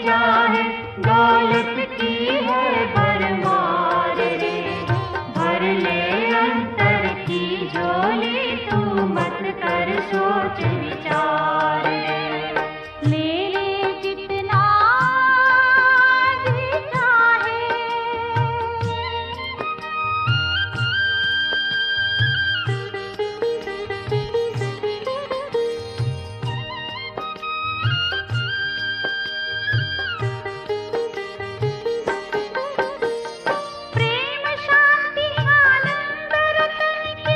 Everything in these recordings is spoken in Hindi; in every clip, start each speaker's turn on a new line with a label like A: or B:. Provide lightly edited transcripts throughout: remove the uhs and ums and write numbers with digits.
A: चाहे दौलत की है भरमार रे। भर ले अंतर की झोली तू मत कर सोच विचार रे। ले ले जितना जी चाहे। प्रेम शांति आनंद रतन के,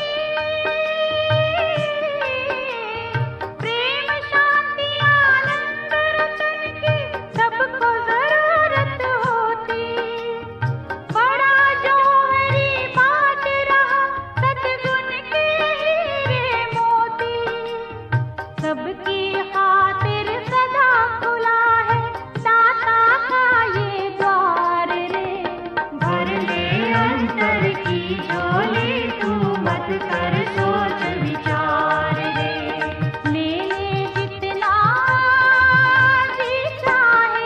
A: प्रेम शांति आनंद रतन की सबको जरूरत होती। बड़ा जो हरी बात रहा सद्गुण के हीरे मोती। सबकी खातिर सदा खुला है दाता का ये द्वार रे। भर ले अंतर की झोली तू मत कर सोच विचार रे। ले ले जितना जी चाहे।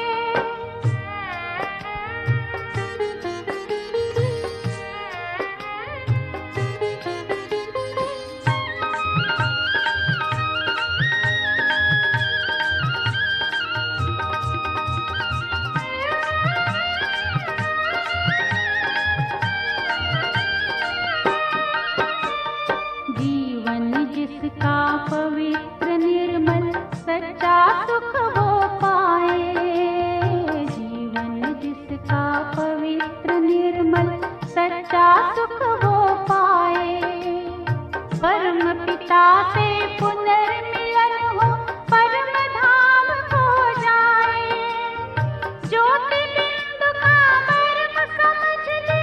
A: जीवन जिसका पवित्र निर्मल सच्चा सुख वो पाए। जीवन जिसका पवित्र निर्मल सच्चा सुख वो पाए। परम पिता से पुनर्मिलन हो परम धाम हो जाए। ज्योतिर्लिंग का मर्म समझ ले।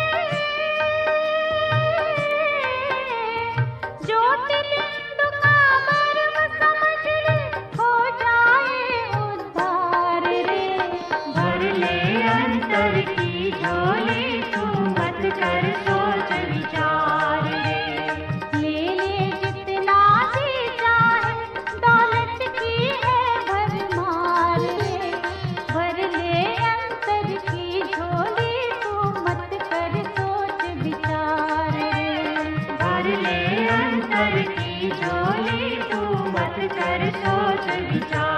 A: ज्योतिर्लिंग का मर्म समझ ले हो जाए उद्धार रे। भर ले अंतर की झोली तू मत कर सोच विचार रे। ले ले जितना जी चाहे दौलत की है भरमार रे। भर ले अंतर की झोली तू मत कर सोच विचार रे। भर ले अंतर की झोली तू मत कर सोच विचार।